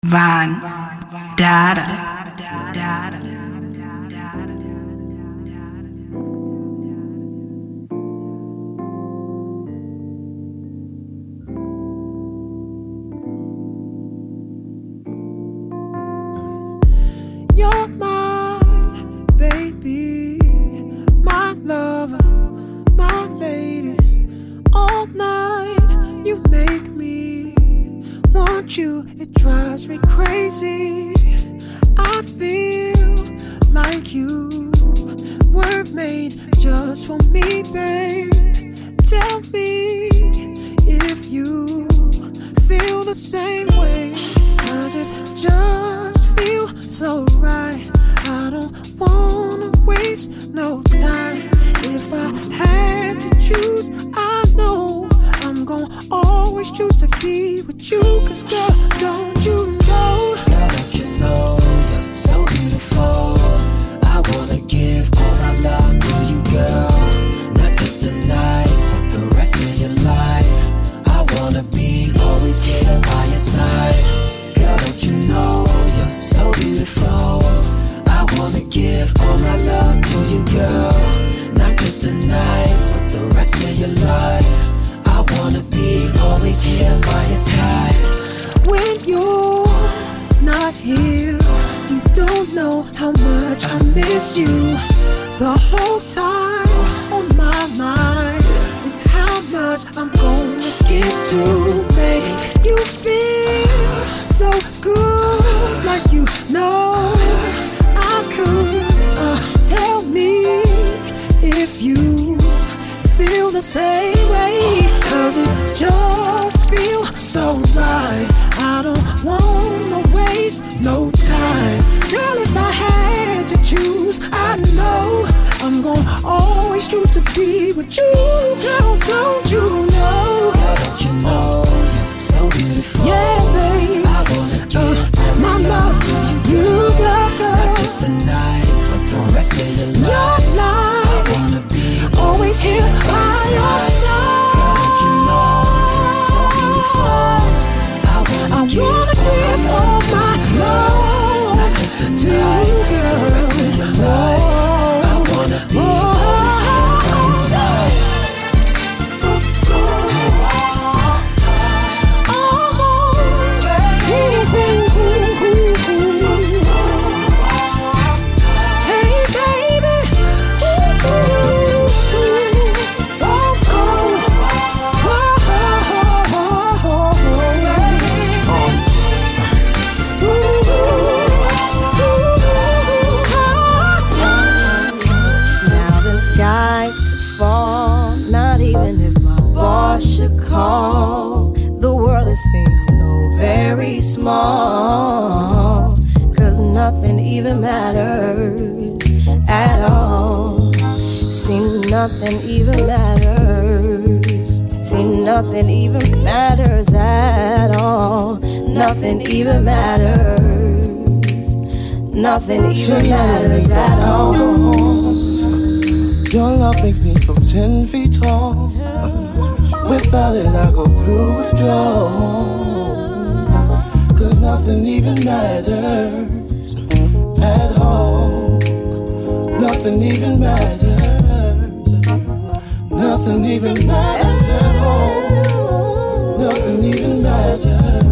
Van Dada. You're my baby, my lover, my lady. All night you make me want you. It drives me crazy. I feel like you were made just for me, babe. Tell me if you feel the same way. Does it just feel so right? I don't wanna waste no time. If I had to choose, I know I'm gonna always choose to be with you. Cause girl, don't you know? Girl, don't you know you're so beautiful? I wanna give all my love to you, girl. Not just tonight, but the rest of your life. I wanna be always here by your side. Girl, don't you know you're so beautiful? I wanna give all my love to you, girl. Not just tonight, but the rest of your life. I wanna be always here by your side. When you're not here, you don't know how much I miss you. The whole time on my mind is how much I'm gonna get to make you feel so good. Like you know I could. Tell me if you feel the same way. Cause it just feels so right. I don't wanna waste no time. Girl, if I had to choose, I know I'm gonna always choose to be with you. Girl, don't you know? Girl, don't you know you're so beautiful? Yeah, babe, I wanna give all my love to you, girl. Not just tonight, but the rest of your life. I wanna be always here by your side. Girl, don't you know you're so beautiful? I wanna give all my love not just tonight, but the rest of your life. I wanna be always here by your side. Call. The world, it seems so very small. Cause nothing even matters at all. Seems nothing even matters. Seems nothing even matters at all. Nothing even matters. Nothing even matters at all. Your love makes me feel 10 feet tall. Without it, I go through withdrawal. Cause nothing even matters at all. Nothing even matters. Nothing even matters at all. Nothing even matters.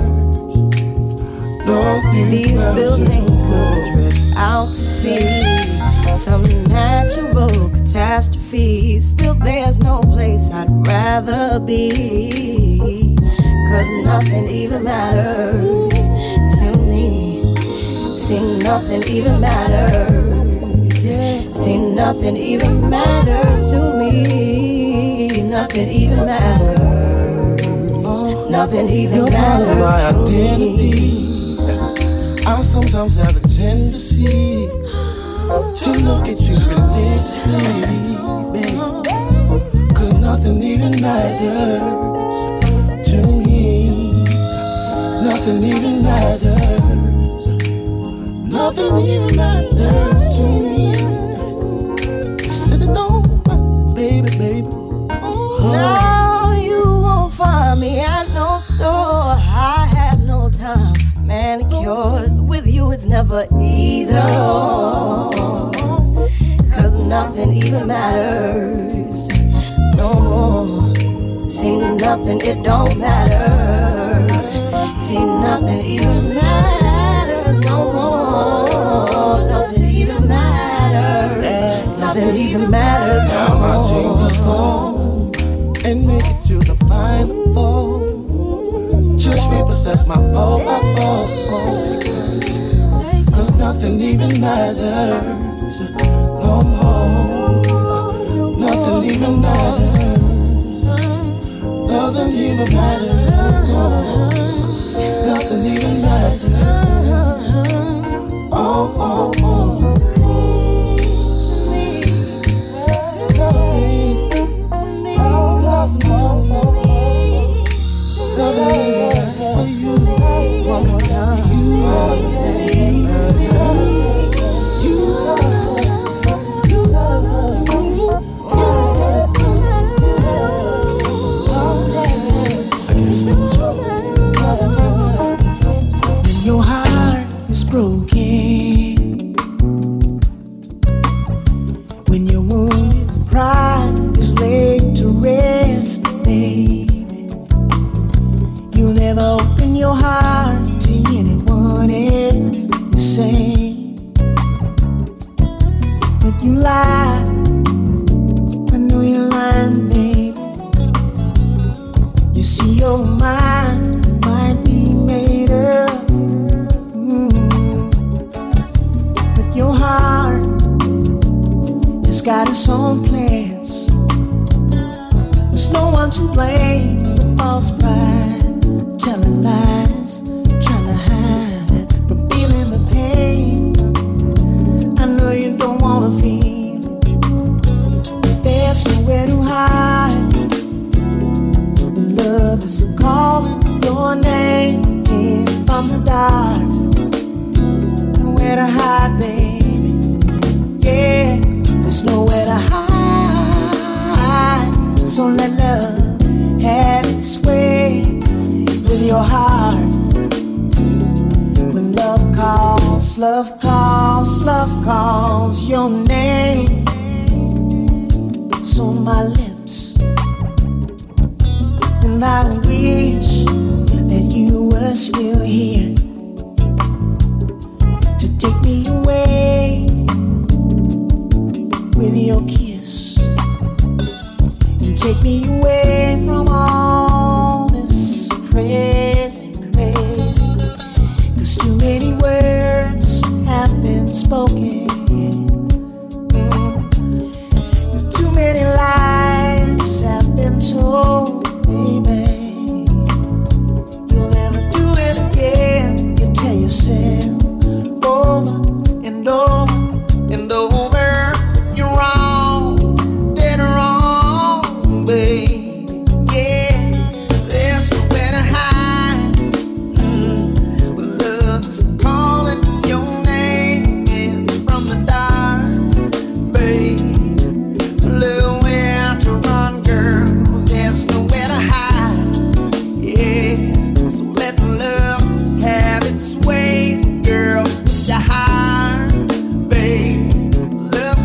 Nothing These matters buildings could drift out to sea. Some natural catastrophe. Still there's no place I'd rather be. Cause nothing even matters to me. See, nothing even matters. See, nothing even matters to me. Nothing even matters. Nothing even matters my to identity. me. I sometimes have a tendency to look at you religiously, babe. Cause nothing even matters to me. Nothing even matters. Nothing even matters to me. Sit it down, baby, baby. No, you won't find me at no store. I have no time for manicure. yours. With you it's never either or, 'cause nothing even matters no more. See nothing, it don't matter. See nothing even matters no more. Nothing even matters. Nothing even matters no more. Now I take the score and make it to the final four. Just repossess my fault, cause nothing even matters no more. Nothing even matters. Nothing even matters no more. Nothing even matters. Oh, oh, oh. One more time. When your heart is broken, when your wounded pride is laid to rest, baby, you'll never open your heart to anyone else. You say that you lie. I know you're lying, baby. You see your mind might be made up, but your heart has got its own plans. There's no one to blame but false pride, telling lies, trying to hide from feeling the pain. I know you don't wanna feel it. There's nowhere to hide. The love is calling your name from the dark. Nowhere to hide, baby. Yeah, there's nowhere to hide. So let love have its way with your heart. When love calls, love calls, love calls your name. So my lips, and I wish that you were still here to take me away with your kiss, and take me away from all this crazy, crazy. 'Cause too many words have been spoken, too many lies have been told, baby. You'll never do it again. You tell yourself over and over and over that you're wrong, dead wrong, baby. Yeah, there's nowhere to hide. When love's calling your name from the dark, baby. Nowhere to run, girl. There's nowhere to hide. Yeah, so let love have its way, girl. With your heart, babe. Love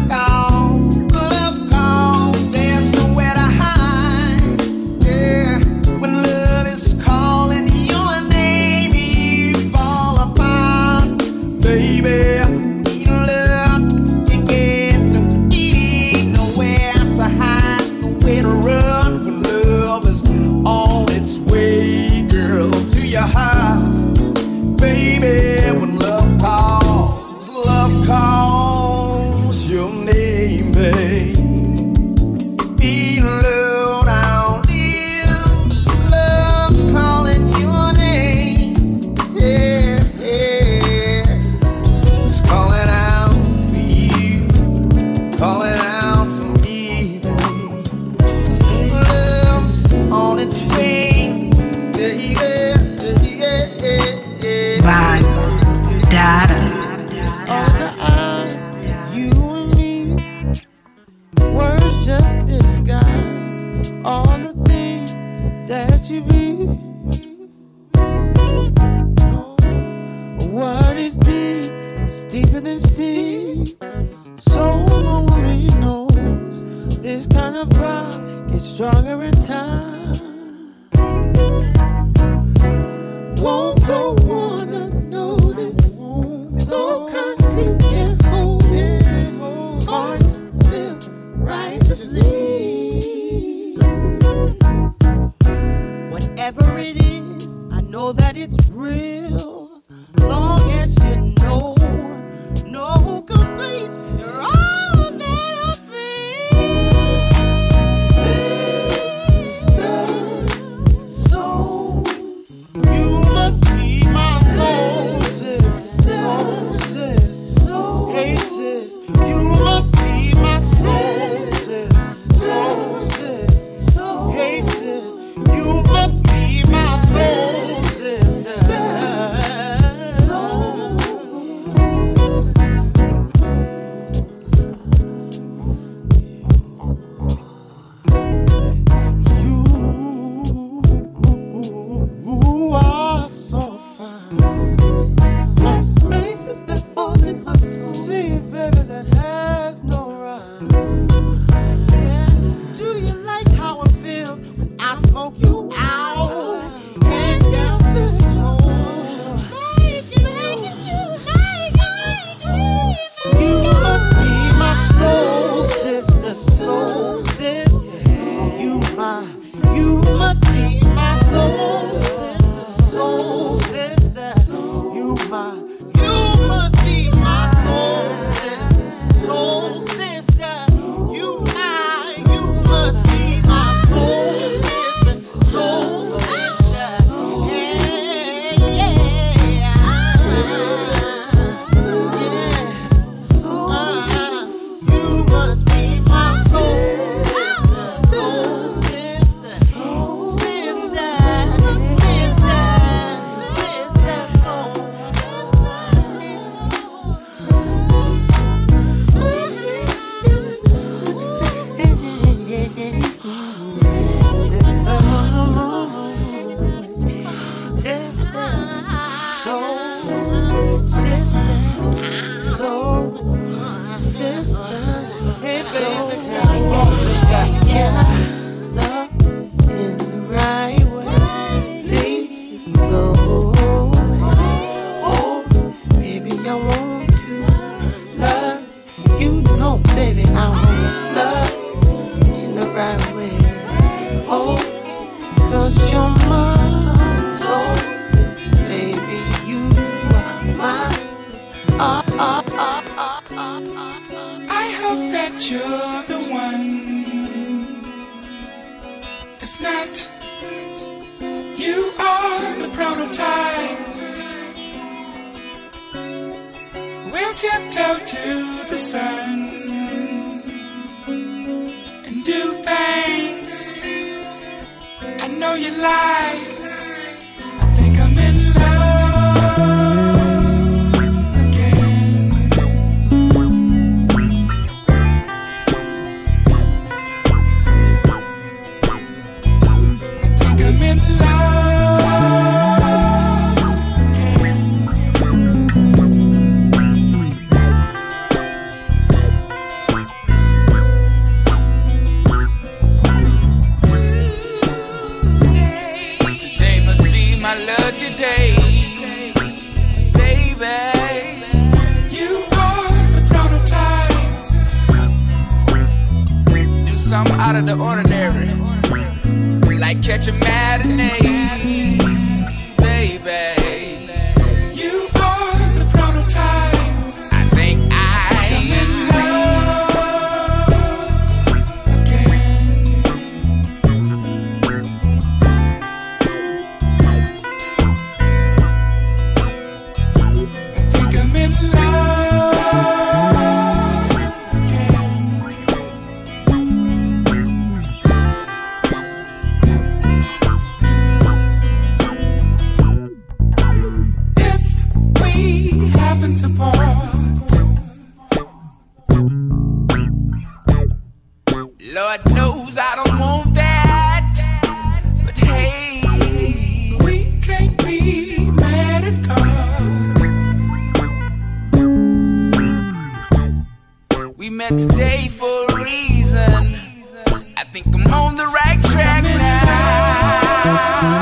calls. There's nowhere to hide. Yeah, when love is calling your name, you fall apart, baby. Need love, you get nowhere to hide, nowhere to run. When love is on its way, girl, to your heart, baby. When love calls your name, babe. Be low down, love's calling your name. Yeah, yeah. It's calling out for you, calling out for me, babe. Love's on its way, baby. Vibe. Data. On the eyes, you and me, words just disguise all the things that you be. what is deep is deeper than steep. So lonely knows this kind of rock gets stronger in time. Won't go wanna notice, so concrete can't hold it. Hearts feel righteously. Whatever it is, I know that it's real. Long as you know, no complaints. You're all that I feel. So you must be my soul, sis. Soul, sis. Hey, sis. You must be my soul, sis. Soul, sis. Hey, sis. You must be my soul, sister. You are so fine. Like spaces that fall in my soul. See, baby, that has no rhyme. Yeah. Do you like how it feels when I smoke you out? Head down to the toe. You must be my soul sister, soul sister. You must be my soul sister, soul sister. You must be my soul sister, soul sister. You must be my soul sister, soul sister. You must be my soul sister, soul sister, sister, You're the one. If not, you are the prototype. We'll tiptoe to the sun and do things I know you like. I think I'm in love again. I'm in love again. Today must be my lucky day, baby. You are the prototype. Do something out of the ordinary, like catch a matinee, baby. You are the prototype. I think I'm in love again. I think I'm in love again. To part. Lord knows I don't want that, but hey, we can't be mad at God. met today for a reason. I think I'm on the right track now.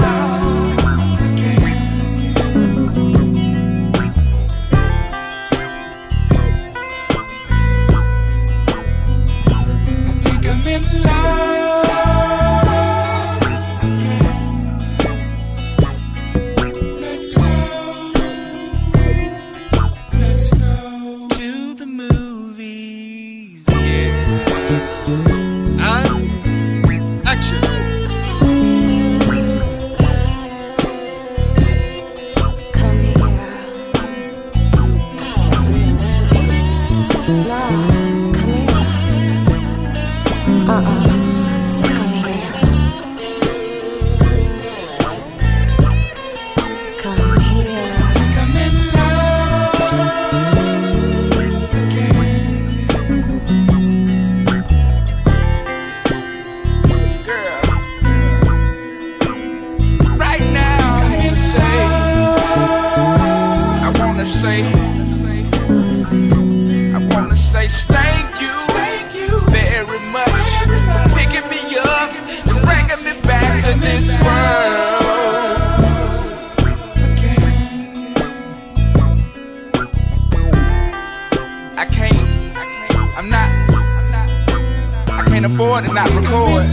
Afford to not record.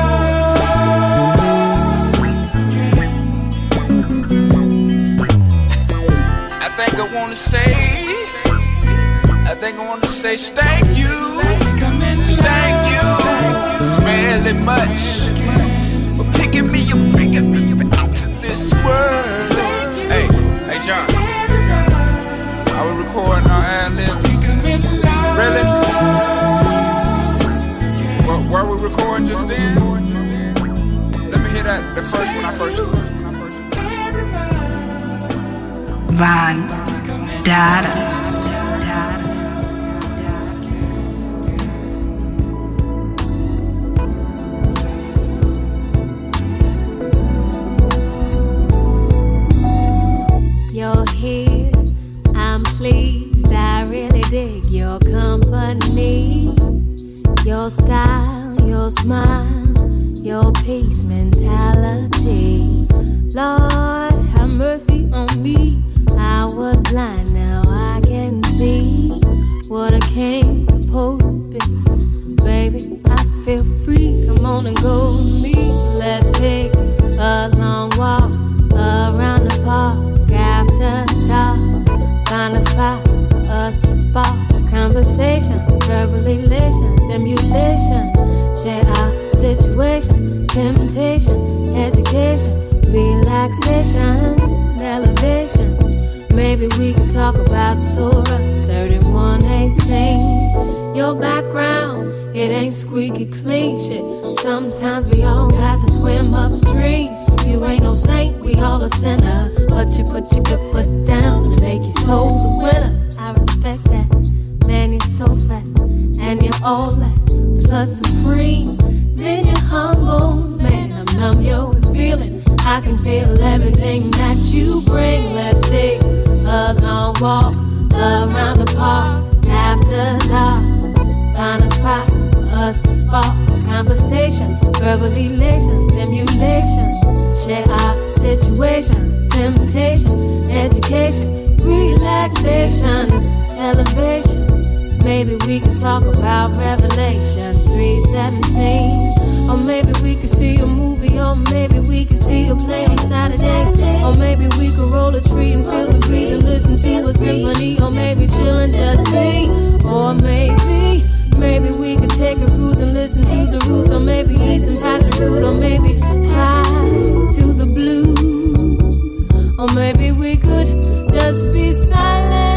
I think I wanna say thank you, smelly much for picking me up, bringing me back to this world. Hey John, are we recording our ad-libs? Really? Were we recording just then? Let me hear that, the first one I first heard. Van Data. You're here, I'm pleased, I really dig your company. Your style, your smile, your peace mentality. Lord, have mercy on me. I was blind, now I can see what a king's supposed to be. Baby, I feel free, come on and go with me. Let's take a long walk around the park after dark. Find a spot for us to spark conversation, verbal elation, stimulation, share our situation, temptation, education, relaxation, elevation. Maybe we could talk about Surah 31:18. Your background, it ain't squeaky clean shit. Sometimes we all got to swim upstream. You ain't no saint, we all a sinner. But you put your good foot down and make your soul the winner. I respect that. Man, you're so fat, and you're all that, plus supreme. Then you're humble, man, I'm numb, you're feeling. I can feel everything that you bring. Let's take a long walk around the park after dark. Find a spot for us to spark conversation, verbal elation, stimulation. Share our situation, temptation, education, relaxation, elevation. Maybe we can talk about Revelations 3:17. Or maybe we could see a movie. Or maybe we could see a play on Saturday. Or maybe we could roll a tree and feel the breeze and listen to a symphony. Or maybe chillin' just me. Or maybe we could take a cruise and listen to the roots. Or maybe eat some passion fruit. Or maybe fly to the blues. Or maybe we could just be silent.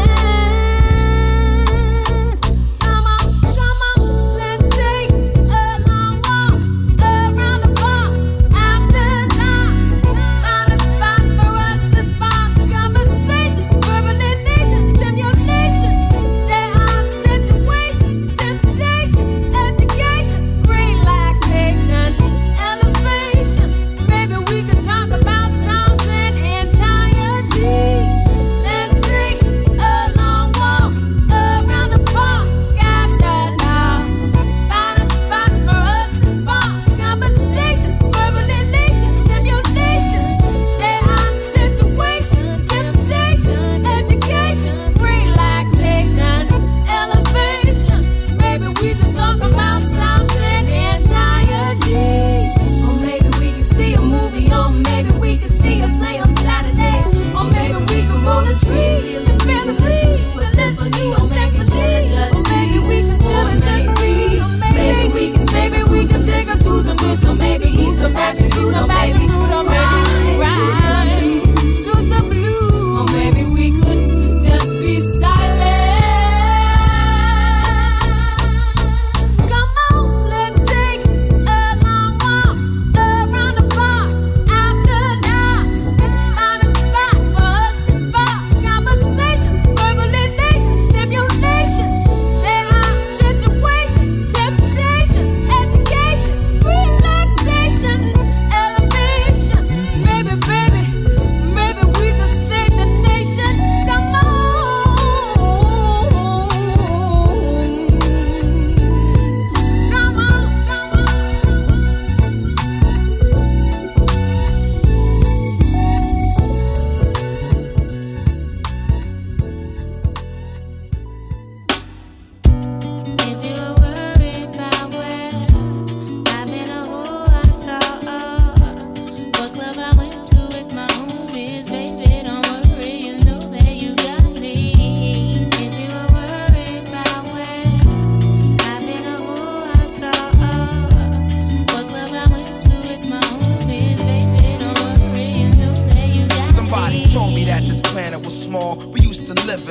Elevation.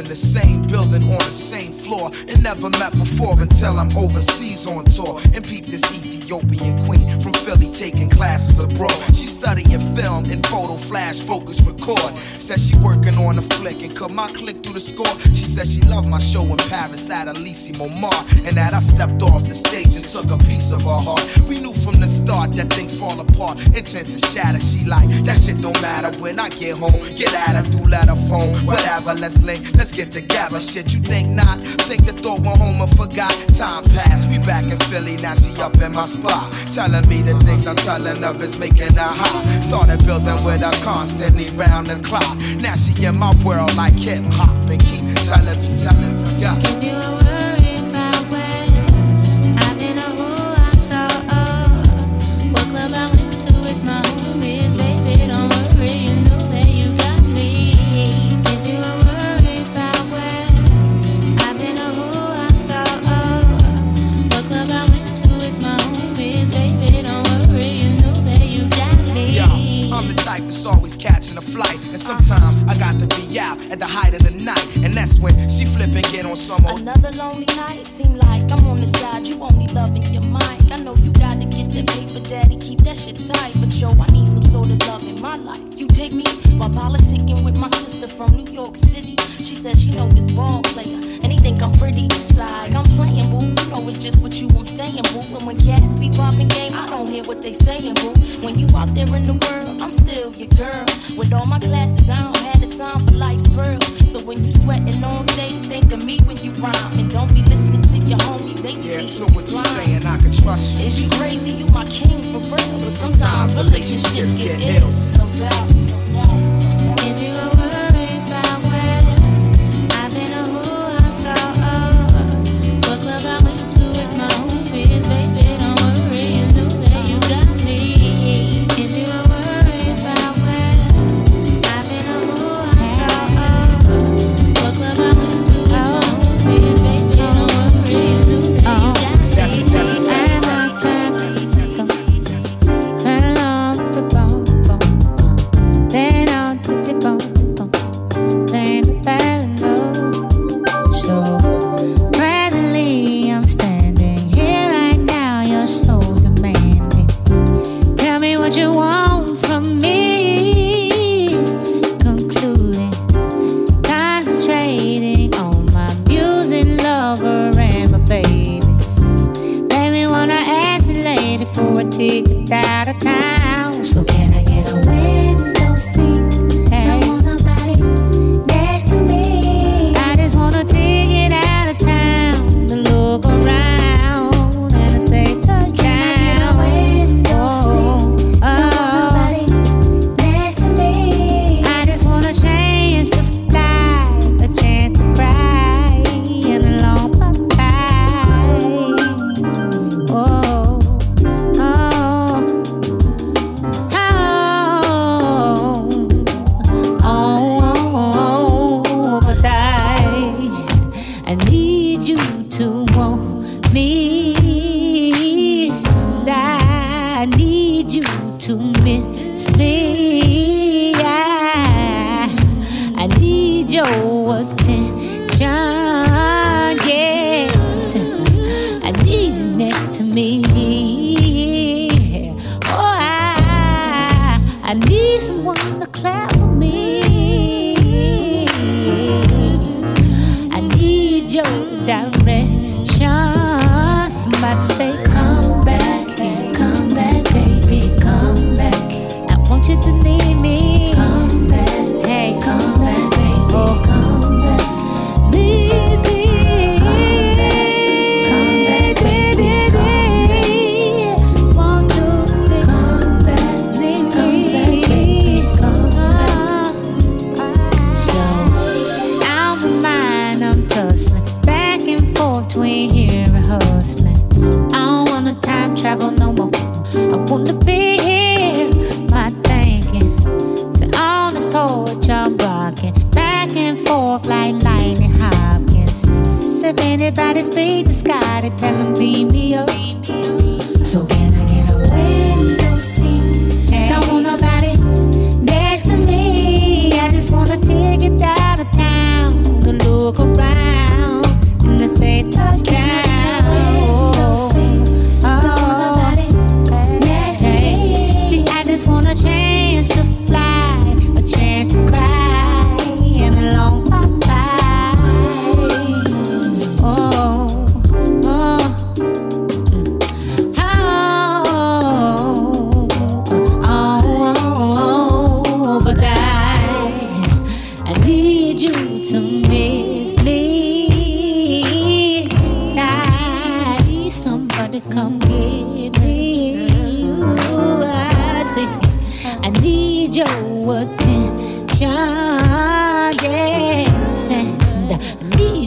the same building on the same floor and never met before until I'm overseas on tour and peep this Ethiopian queen from Philly taking classes abroad. She studying film and photo flash focus record. Said she working on a flick and cut my click through the score. She said she loved my show in Paris at Elysee Montmartre and that I stepped off the stage and took a piece of her heart. We knew from the start that things fall apart, intent to shatter. She like, that shit don't matter when I get home. Get at her through letter phone, whatever, let's link, let's get together. Shit, you think not? Think the thought went home and forgot. Time passed, we back in Philly, now she up in my spot. Telling me the things I'm telling of is making her hot. Started building with her constantly round the clock. Now she in my world like hip hop and keep telling me, yeah. If you were worried about where I've been or who I saw, what club I went to with my homies, baby, don't worry, you know that you got me. If you were worried about where I've been or who I saw, what club I went to with my homies, baby, don't worry, you know that you got me. Yo, I'm the type that's always catching a flight, and sometimes I got to be out at the height of the night, and that's when she flip and get on some more. Another lonely night, seem like I'm on the side, you only loving your mic. I know you gotta get that paper, daddy, keep that shit tight, but yo, I need some sort of love in my life. You dig me? While politicking with my sister from New York City, she said she know this ball player, and he think I'm pretty side. I'm playing, boo, you know it's just with you I'm staying, boo. And when cats be popping game, I don't hear what they saying, boo. When you out there in the world, I'm still your girl. With all my classes, I don't have the time for life's thrills. So when you sweating on stage, think of me when you rhyme, and don't be listening to your homies. They be yeah, so what you saying? I can trust you. Is you crazy? You my king for real. But sometimes relationships get ill, no doubt. If you were worried about where I've been or who I saw, what club I went to with my homies, baby, don't worry, you know that you got me. If you were worried about where I've been or who I saw, what club I went to with my homies, baby, don't worry, you know that you got me. Ticket out of town. So can I get a window seat? Hey. Don't want nobody next to me. I just want a ticket out of town to look around and say touchdown. Can I get a window seat? Don't want nobody next to me. I just want a chance to fly, a chance to cry, and a long bye-bye. Oh. I need you to want me. I need you to miss me. I need your attention. Yes, I need you next to me. Oh, I need someone to clap for me. I need your direction. Somebody say, come back, baby, come back. I want you to need me. Come back, hey, come back, baby, oh, come back. Need me. Come back, baby, want you to come back, need me. Come back. So out of mind, I'm tussling back and forth between here and hustling. I don't wanna time travel no more. I wanna be here, my thinking. So on this porch I'm rocking back and forth like Lightning Hopkins. If anybody speak the sky, they tell them beam me up. So can I get a window seat? Hey. Don't want nobody next to me. I just want a ticket out of town to look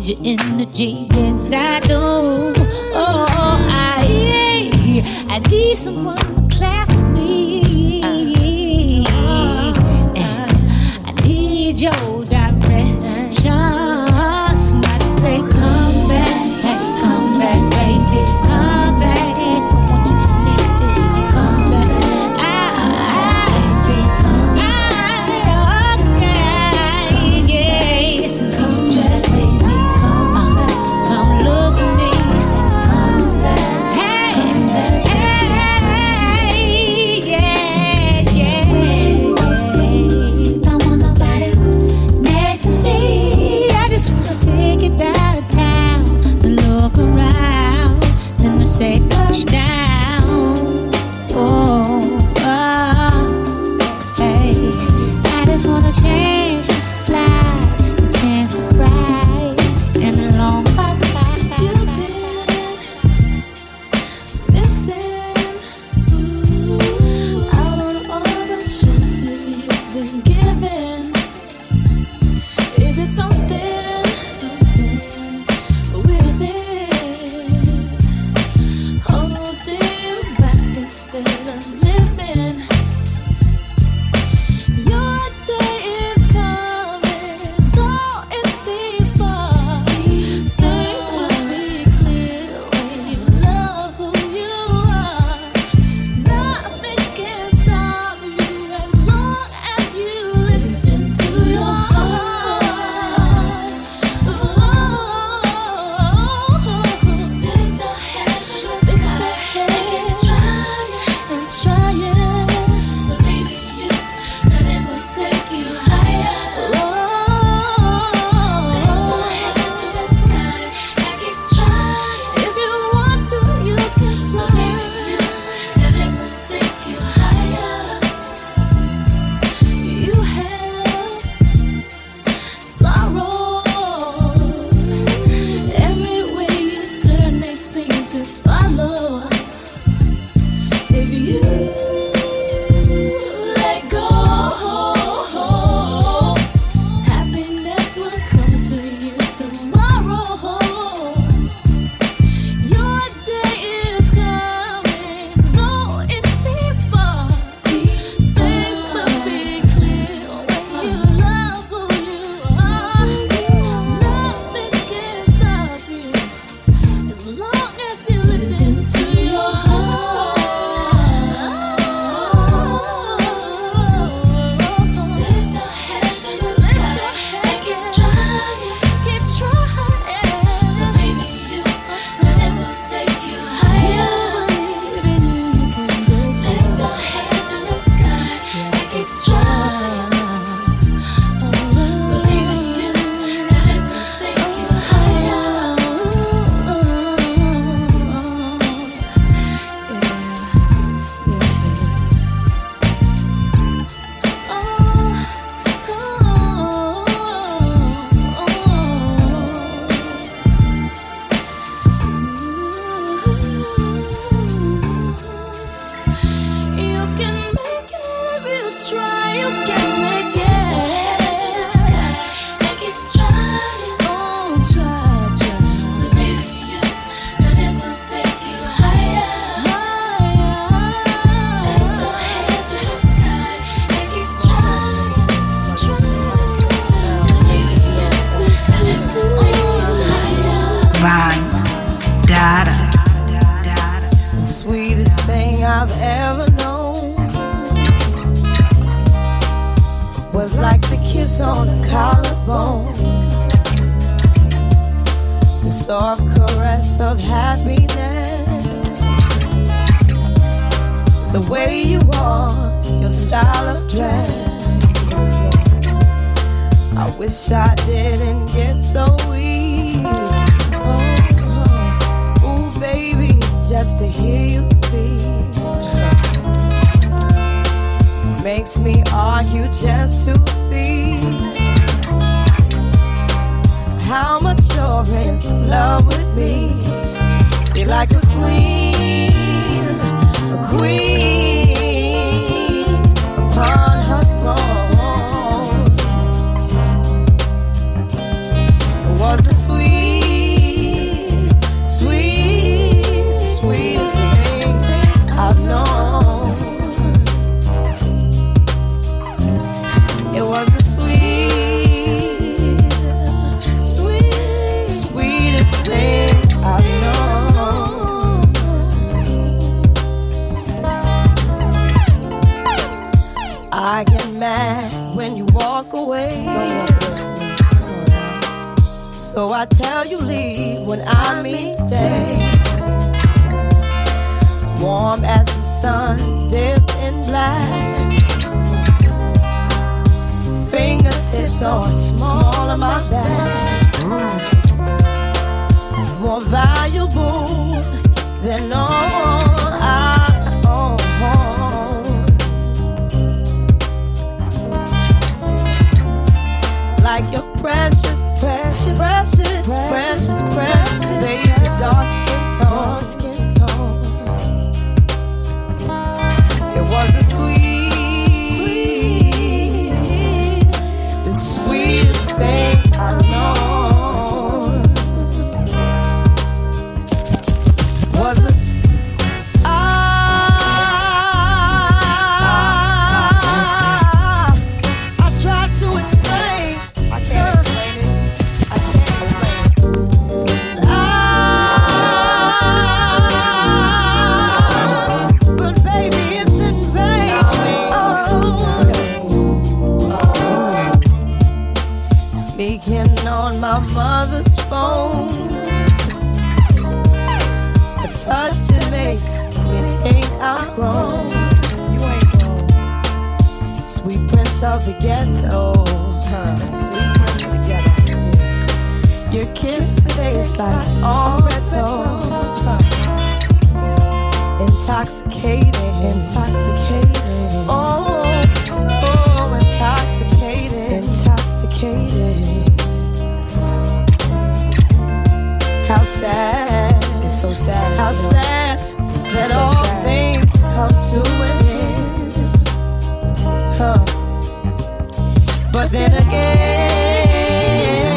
your energy, and I know, I need someone to clap for me. I need your direction. Somebody say, come back, baby, come back. I want you to need it, come back. I've ever known was like the kiss on a collarbone, the soft caress of happiness, the way you walk, your style of dress. I wish I didn't get so weak. Ooh, baby, just to hear you speak makes me argue just to see how much you're in love with me. See, like a queen upon her throne. Was the sweet So I tell you leave when I mean stay. Warm as the sun, dipped in black. Fingertips are small on my back. More valuable than all I own. Like your precious, baby, dark skin tone. It was a the sweetest thing I know. Was it? I tried to explain. I can't explain it. But baby, it's in vain. Speaking on my mother's phone, a touch that makes me think I'm grown. You ain't grown. Sweet prince of the ghetto, sweet prince of the ghetto. Your kiss tastes like Oretto. Intoxicating. Oh, so intoxicating. How sad, it's so sad. How sad that so all sad. Things come to an end. But then again,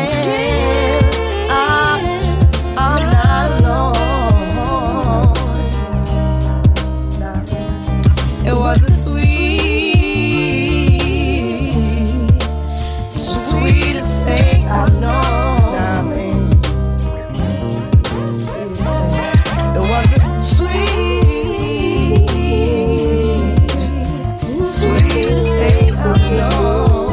I'm not alone. It was a sweetest thing I know. It was a sweetest thing I know.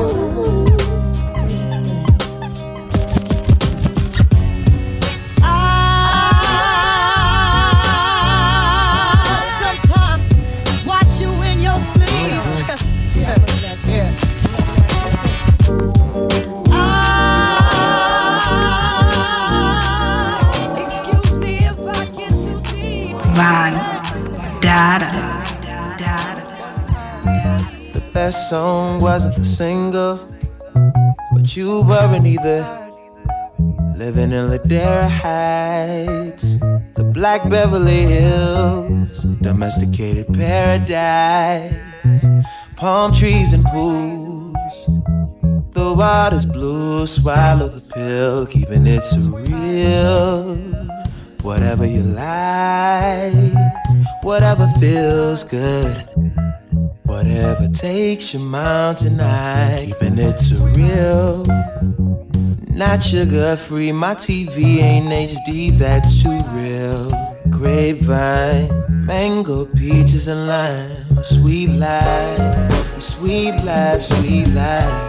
The best song wasn't the single, but you weren't either. Living in Ladera Heights, the Black Beverly Hills, domesticated paradise, palm trees and pools. The water's blue, swallow the pill, keeping it surreal. Whatever you like, whatever feels good, whatever takes your mountain high, keeping it surreal. Not sugar free, my TV ain't HD, that's too real. Grapevine, mango, peaches and lime, sweet life, sweet life, sweet life,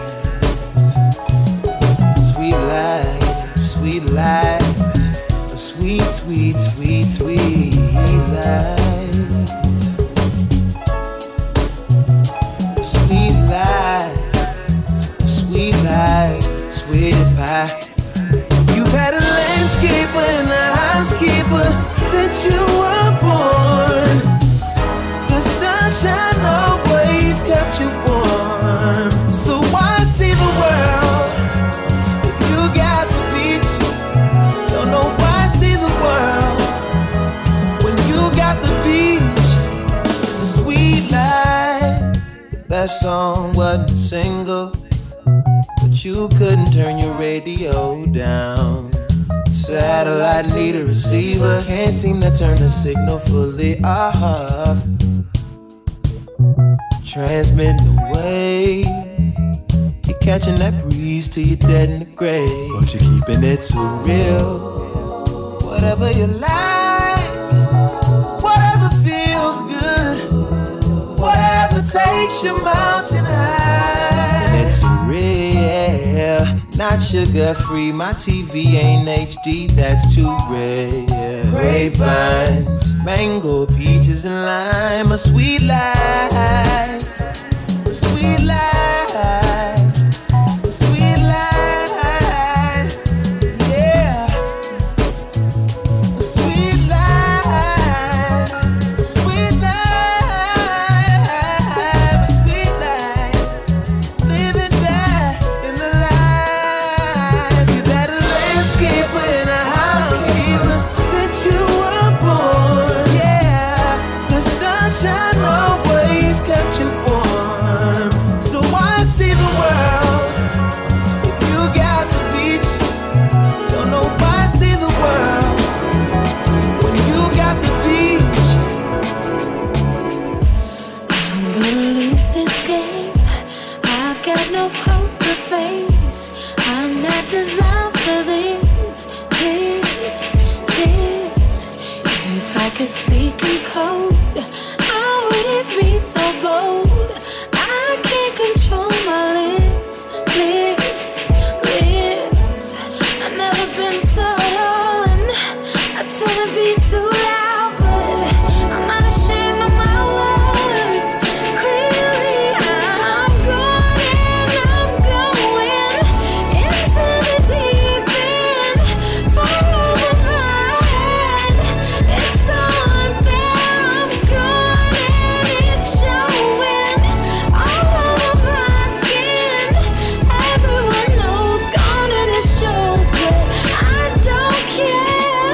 sweet life, sweet life. Sweet, sweet, sweet, sweet life. Sweet life, sweet life, sweet pie. You've had a landscaper and a housekeeper since you were born. The sunshine always kept you warm. So why see the world if you got the beach? Don't know why. When you got the beach, the sweet life. The best song wasn't a single, but you couldn't turn your radio down. Satellite need a receiver, can't seem to turn the signal fully off. Transmitting away, you're catching that breeze till you're dead in the grave, but you're keeping it so real. Whatever you like, whatever feels good, whatever takes your mountain high. And it's real, not sugar free. My TV ain't HD, that's too rare. Grapevines, mango, peaches, and lime. A sweet life, a sweet life. Speak in code, I wouldn't be so bold. I can't control my lips. I've never been so darling. I tend to be too loud, but I'm not ashamed of my words. Clearly, I'm going into the deep end, far over my head. It's so unfair. I'm going and it's showing all over my skin. Everyone knows, gone and it shows, but I don't care.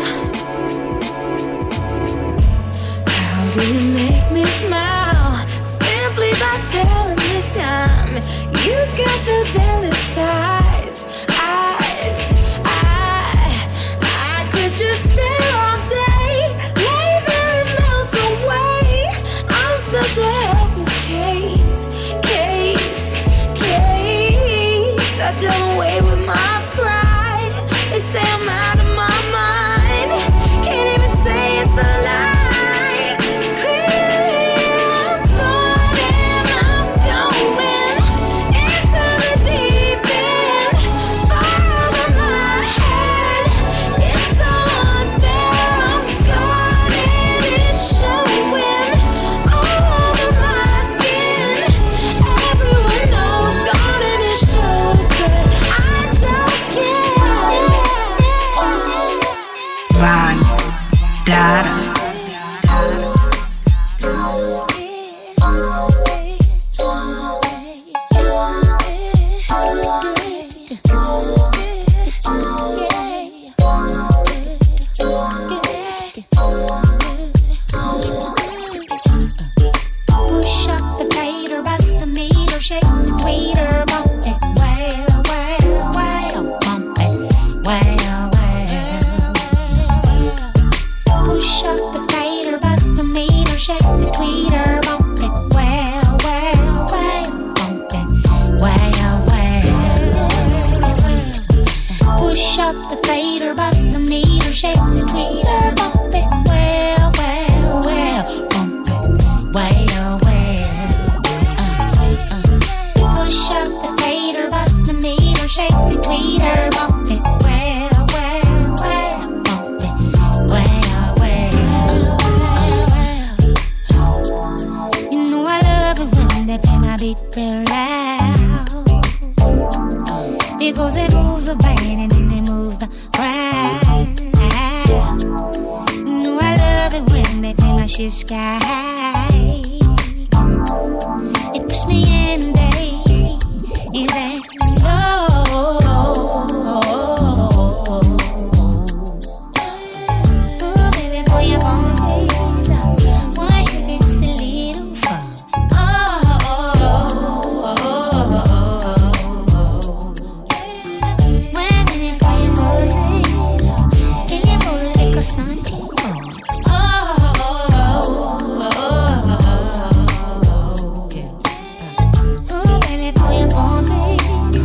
How do you make me smile? Simply by telling me time. You got those endless eyes. I could just stare all day, lay there and melt away. I'm such a helpless case. I've done away with my pride. They say I'm out of my mind. Can't even say it's a lie. Clearly, I'm going into the deep end, far over my head. It's so unfair. I'm gone and it's showing all over my skin. Everyone knows, gone and it shows, but I don't care. Van Data. Push up the fader, bust the meter, shake the tweeter, bump it, well, bump it, well. Push up the fader, bust the meter, shake the tweeter, bump it, well, bump it, well. Push up the fader, bust the meter, shake the tweeter, bump it, well, bump it, well. Push up the fader, bust the meter, shake the tweeter, bump it, well, bump it, well. You know I love it when they play my beat real loud, because it moves the brain and then it moves the crowd. You know I love it when they play my shit sky high. It puts me in a day, in that low. Ooh, baby, boy, you want me? Why should it just a little fun? One minute for your music, can you roll it like a Santi? Ooh, baby, for your moment,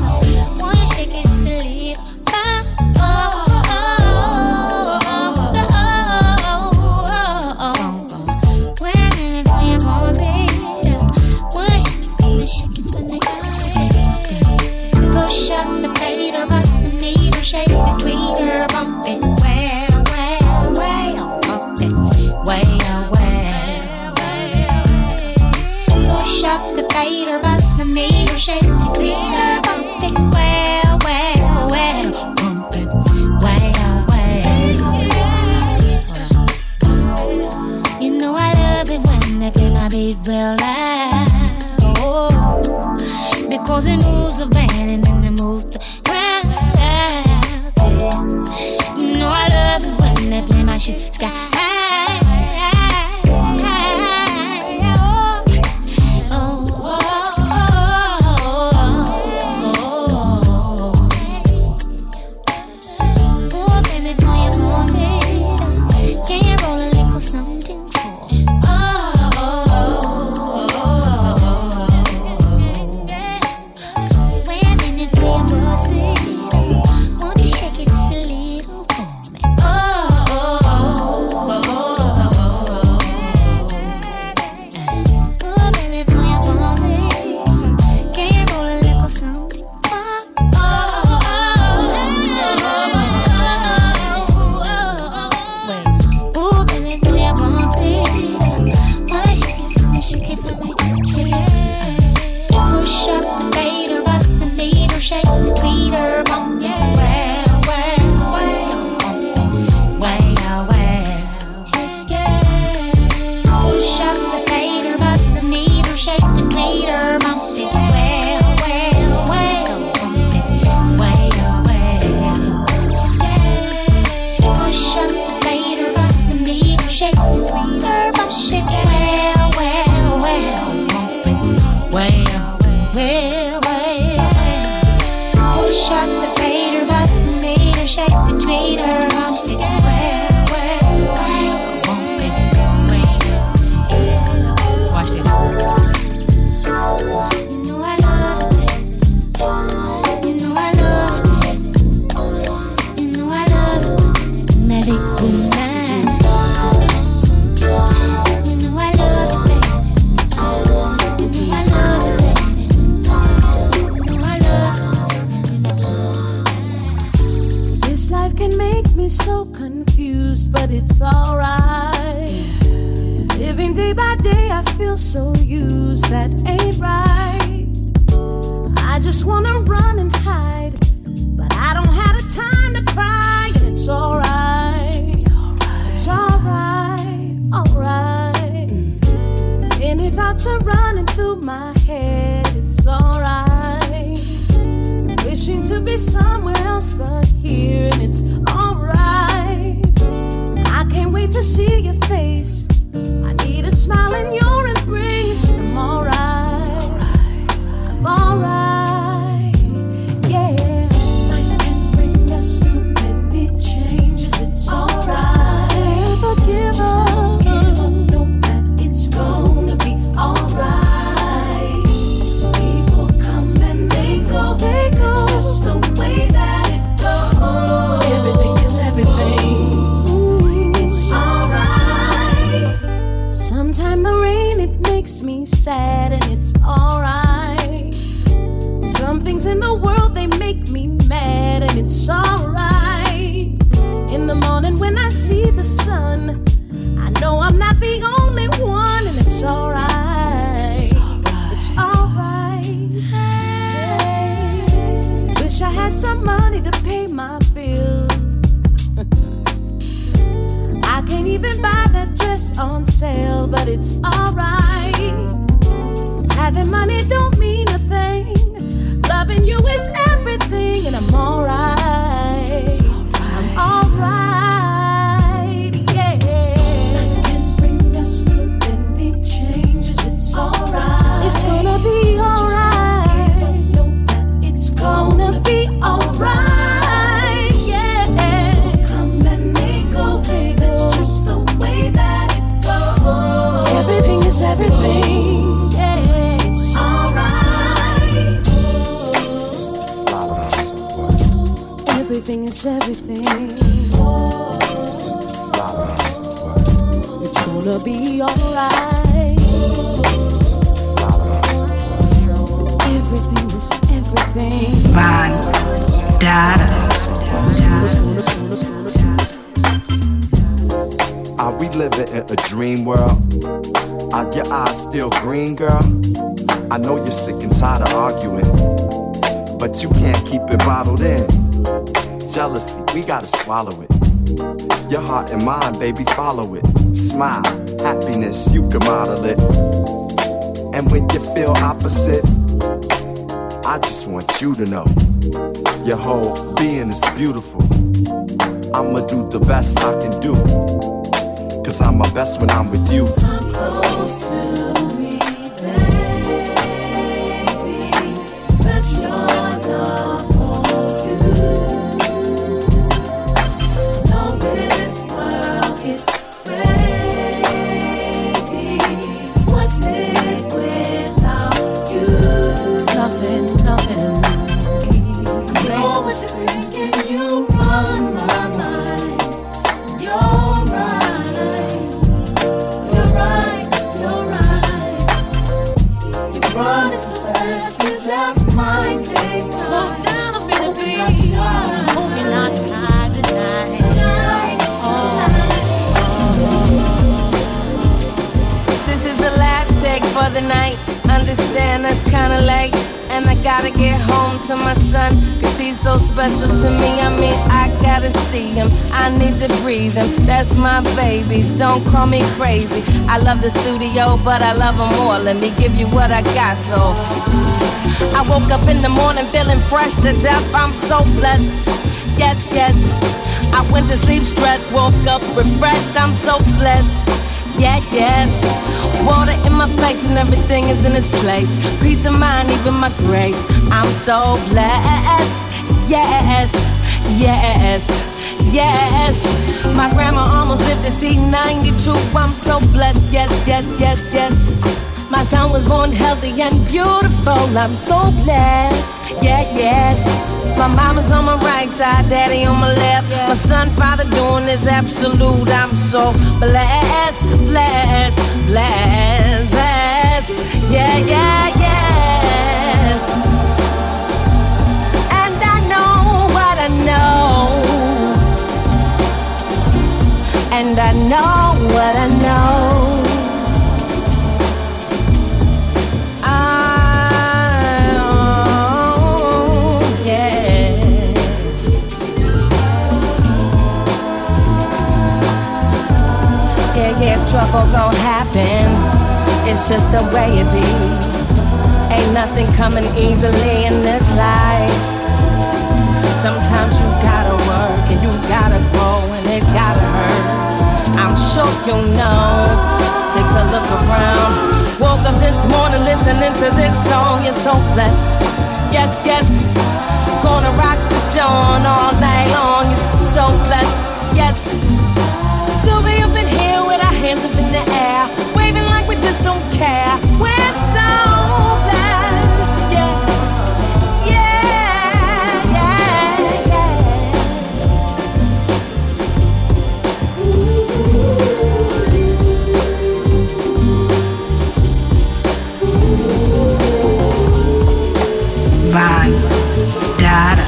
shake the tweeter, bump it, well, well, well, bump it, well, well. Push up the fader, bust the meter, shake the tweeter, bump it, well, well, well, bump it, well, well. You know I love it when they play my beat real loud. Because it moves the band and then they move the crowd. Yeah. You know I love it when they play my shit sky high. Oh, baby, do you want me? Can you roll a little something for me? Won't you shake it just a little for me? Baby, for your mommy, can you roll a little something for me? Ooh, baby, for your mommy, wanna shake it for me, shake it for me, shake it. Push up the fader, bust the meter, shake the tweeter, bump it, well, well, well, well, well. Push up the fader, bust the meter, shake the tweeter, bump it, well, well, well, bump it, well, well. Push up the fader, bust the meter, shake the tweeter, bump it, well, well, well, bump it, well, well, well. Push up the fader, bust the meter, shake the tweeter, bump it, well, well, well, bump it, well. Watch this. You know I love it. You know I love it. You know I love it. Maybe good night. You know I love it, baby. You know I love it, baby. You know I love it. This life can make me so confused, but it's alright. Living day by day, I feel so used, that ain't right. I just wanna run and hide, but I don't have the time to cry, and it's alright. It's alright, alright. Any thoughts are running through my head, it's alright. Wishing to be somewhere else but here, and it's alright. I can't wait to see your face. I need a smile in your embrace. I'm alright. I'm alright. Yeah. Life can bring us through many changes. It's alright. Never give up. Know that it's gonna be alright. People come and they go. It's just the way that it goes. Everything is everything. It's alright. Sometimes the rain, it makes me sad, and it's alright. Some things in the world, they make me mad, and it's alright. In the morning when I see the sun, I know I'm not the only one, and it's alright. It's alright. Wish I had some money to pay my bills. I can't even buy that dress on sale, but it's alright. Having money don't mean a thing. Loving you is everything, and I'm alright. I'm alright, yeah. Life can bring us through many changes. It's alright. It's gonna be alright. Know that it's gonna be alright, yeah. Come and they go. That's just the way that it goes. Everything is everything, yeah. It's alright. Everything is everything. It's gonna be alright. Everything is everything. Von Dada. Are we living in a dream world? Are your eyes still green, girl? I know you're sick and tired of arguing, but you can't keep it bottled in. Jealousy, we gotta swallow it. Your heart and mind, baby, follow it. Smile, happiness, you can model it. And when you feel opposite, I just want you to know your whole being is beautiful. I'ma do the best I can do, 'cause I'm my best when I'm with you. Come close to me, baby. Let your love hold you. Know this world is crazy. What's it without you? Nothing. I know what you're thinking, you run my mind. You're right. You run as fast, you just might take time. Slow down a bit, baby. We're not tired tonight. This is the last take for the night. Understand that's kinda late, and I gotta get home to my son, 'cause he's so special to me. I mean, I gotta see him, I need to breathe him. That's my baby, don't call me crazy. I love the studio, but I love him more. Let me give you what I got. So I woke up in the morning feeling fresh to death. I'm so blessed, yes. I went to sleep stressed, woke up refreshed. I'm so blessed, yes. Water in my face and everything is in its place. Peace of mind, even my grace. I'm so blessed, yes. My grandma almost lived to see 92. I'm so blessed, yes. My son was born healthy and beautiful. I'm so blessed, yes. My mama's on my right side, daddy on my left. My son, father doing his absolute. I'm so blessed, yes. And I know what I know. And I know what I know. Yeah, struggle gon' happen. It's just the way it be. Ain't nothing coming easily in this life. Sometimes you gotta work and you gotta grow and it gotta hurt. I'm sure you know. Take a look around. Woke up this morning listening to this song. You're so blessed. Yes. Gonna rock this joint all night long. You're so blessed. Yes. To be up in here with our hands up in the air, waving like we just don't care. We're so blessed, yes. Yeah. Vibe Data.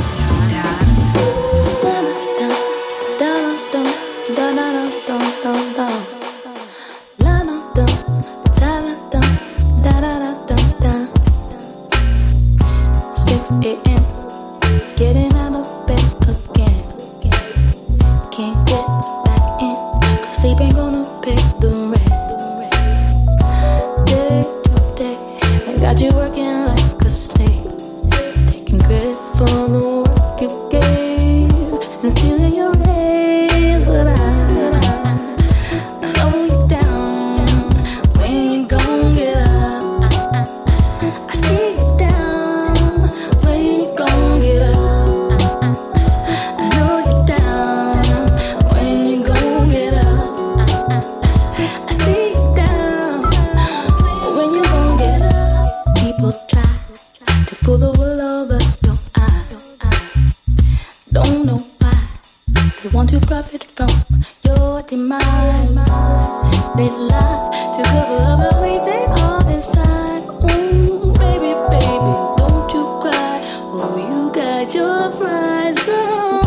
They lie to cover up the way they are inside. Baby, don't you cry. Oh, you got your prize on.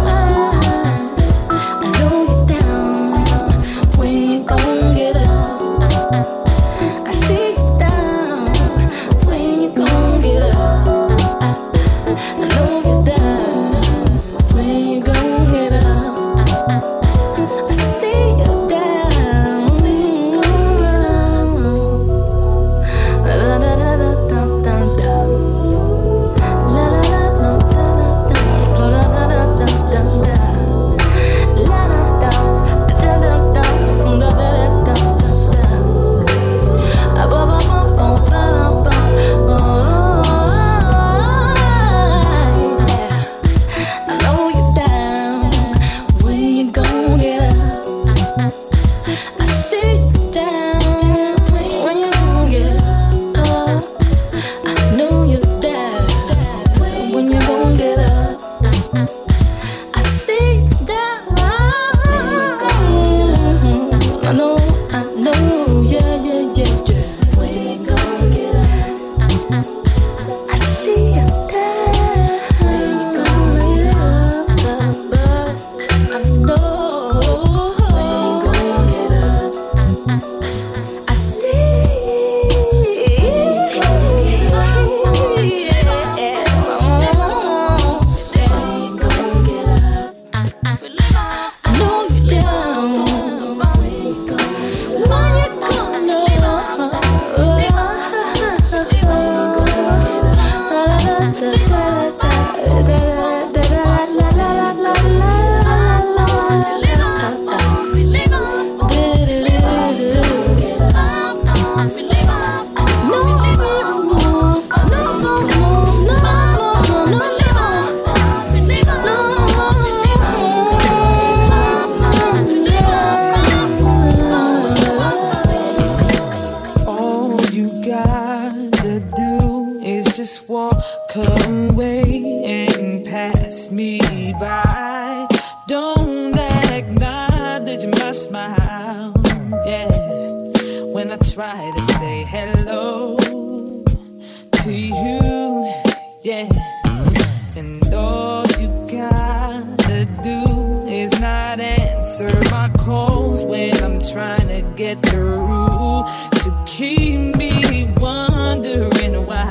when I try to say hello to you, yeah. And all you gotta do is not answer my calls when I'm trying to get through, to keep me wondering why.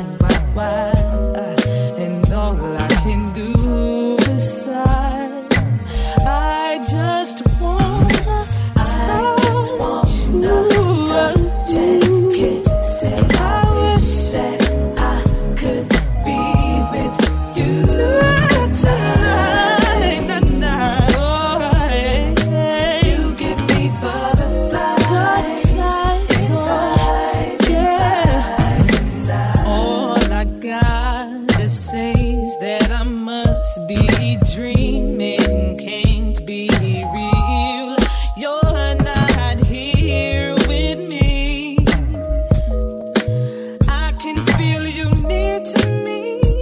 And all I can do is sigh. I just wanna touch you. Say I wish that I could be with you tonight. You give me butterflies inside. All I gotta say is that I must be dreaming, can't be real. You're not here with me. I can feel you near to me.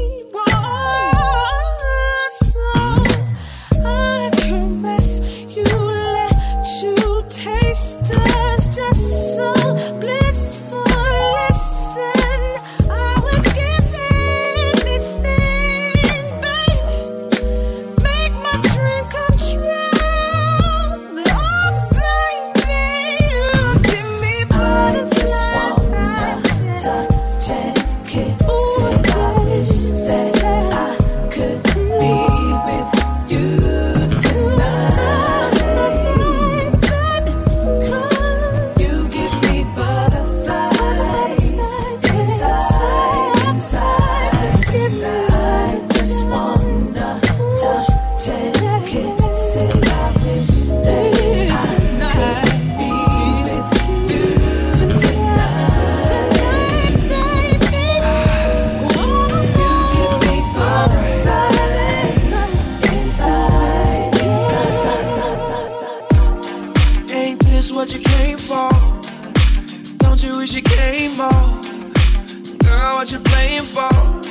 So I caress you, let you taste us, just so blissful. Listen, I would give anything, babe. Make my dream come true. Oh, baby, you give me butterflies. Touch and kiss. Said I wish that I could be with you tonight. You give me butterflies inside. I just wanna touch and kiss. Said I wish that I could be with you tonight, baby. You give me butterflies inside. Ain't this what you came for? Don't you wish you came more? Girl, what you playing for?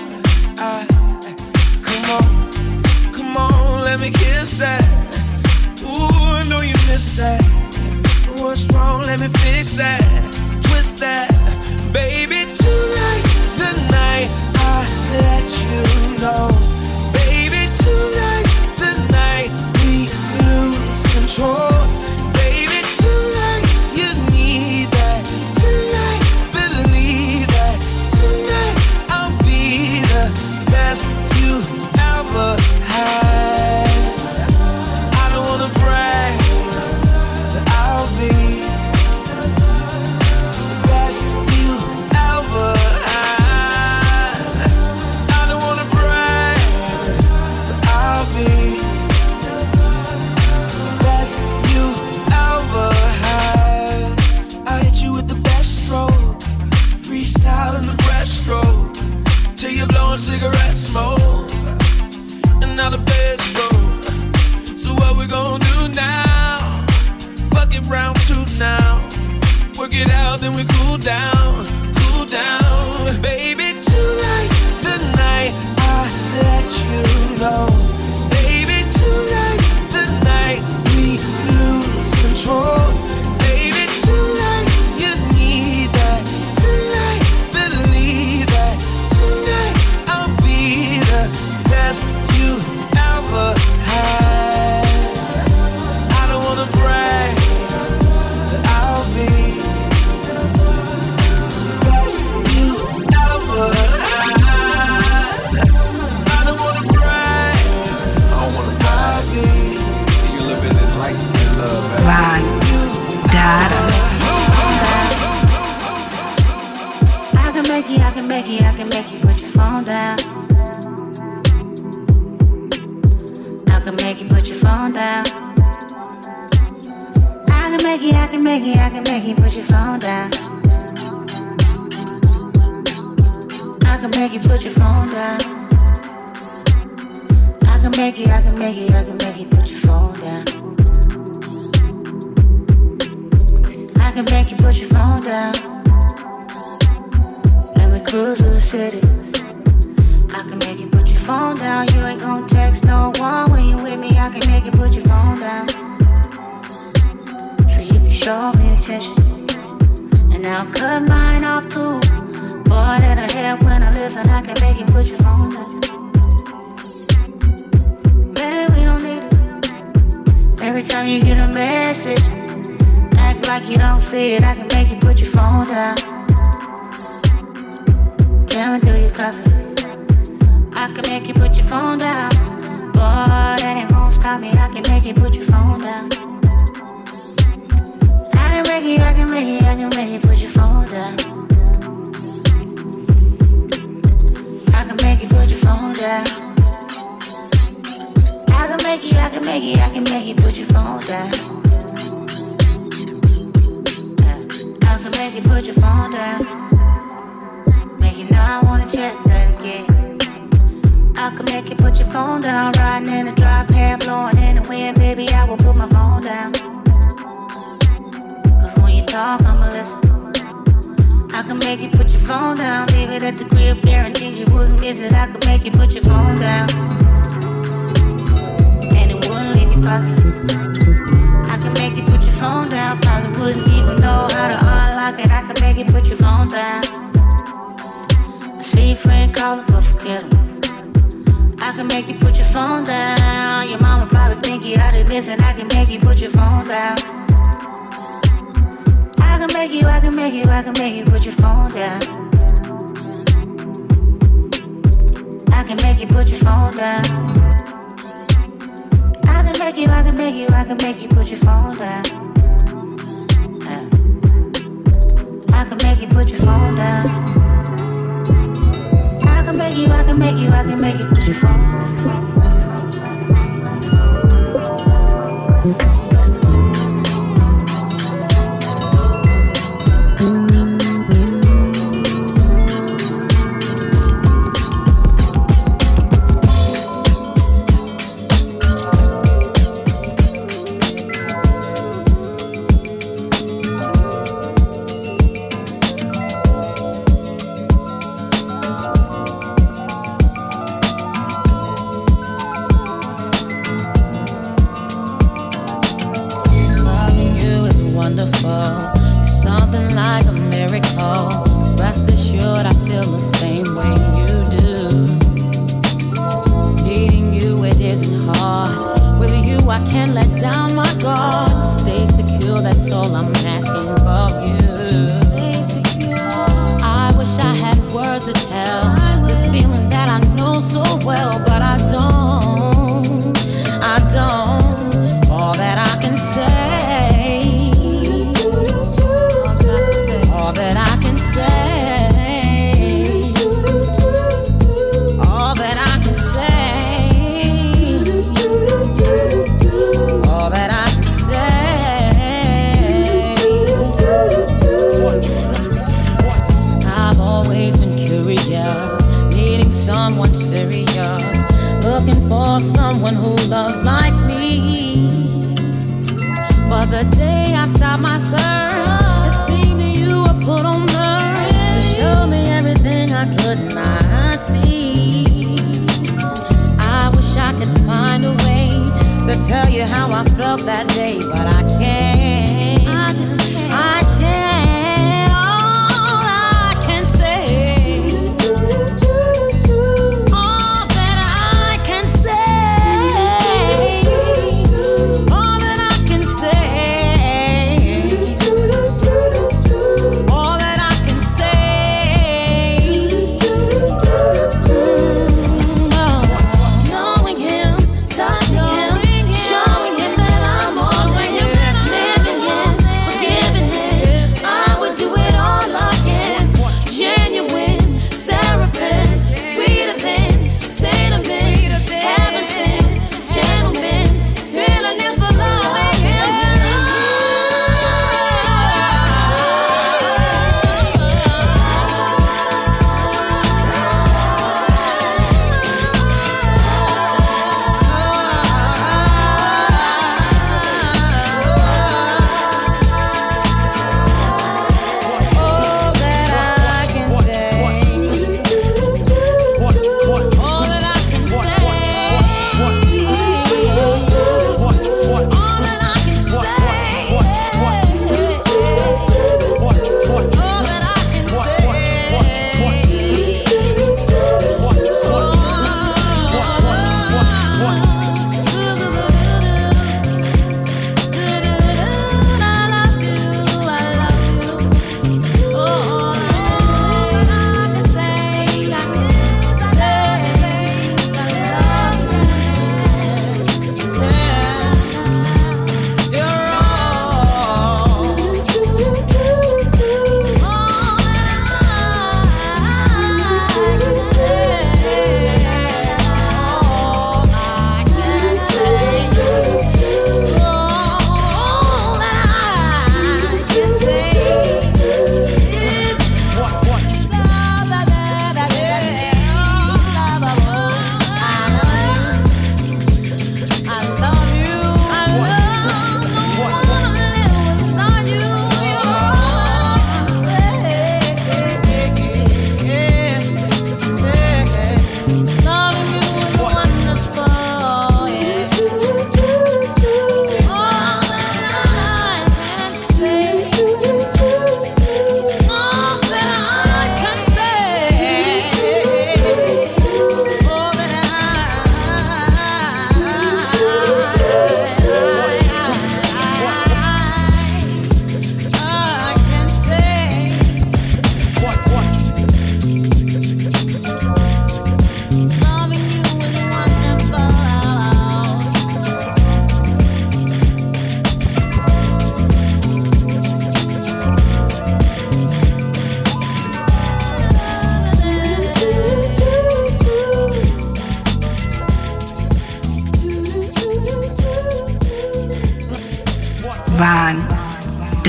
Come on, let me kiss that. Ooh, I know you missed that. What's wrong? Let me fix that. Twist that. Baby, tonight's the night I let you know. Baby, tonight's the night we lose control. Baby, tonight you need that. Tonight, believe that. Tonight I'll be the best you ever had. I don't wanna brag, but I'll be the best you ever had. I don't wanna brag, but I'll be the best you ever had. I hit you with the best stroke, freestyle in the breaststroke, till you're blowing cigarette smoke, and now the bed's broke. So what we gonna do now? Fuck it, round two now. Work it out, then we cool down, cool down. Baby, tonight's the night I let you know. Baby, tonight's the night we lose control. Baby, tonight you need that. Tonight, believe that. Tonight I'll be the best you ever had. I don't wanna brag, but I'll be the best you ever had. I don't wanna brag, I'll be. You live in this light skin love, man. Vibe Data. I can make you, I can make you, I can make you put your phone down. I can make you put your phone down. I can make you, I can make you, I can make you put your phone down. I can make you put your phone down. I can make you, I can make you, I can make you put your phone down. I can make you put your phone down. Let me cruise through the city. I can make you put your phone down. You ain't gon' text no one when you with me. I can make you put your phone down. So you can show me attention. now cut mine off too. Boy, that I have when I listen, I can make you put your phone down. Baby, we don't need it. Every time you get a message, act like you don't see it, I can make you put your phone down. Tell me, do you copy? I can make you put your phone down. Boy, that ain't gon' stop me, I can make you put your phone down. I can make you put your phone down. I can make you put your phone down. I can make you put your phone down. I can make you put your phone down. Make you know I wanna check that again. I can make you put your phone down. Riding in the drop, hair blowing in the wind, baby, I will put my phone down. Cause when you talk, I'ma listen. I can make you put your phone down. Leave it at the crib, guaranteed you wouldn't miss it. I can make you put your phone down. And it wouldn't leave your pocket. I can make you put your phone down. Probably wouldn't even know how to unlock it. I can make you put your phone down. I see your friend calling, but forget him. I can make you put your phone down. Your mama probably think you out of business. I can make you put your phone down. I can make you put your phone down. I can make you put your phone down. I can make you put your phone down. I can make you put your phone down. I can make you put your phone down. Showing him that I'm all with him, living, yeah.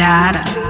Data.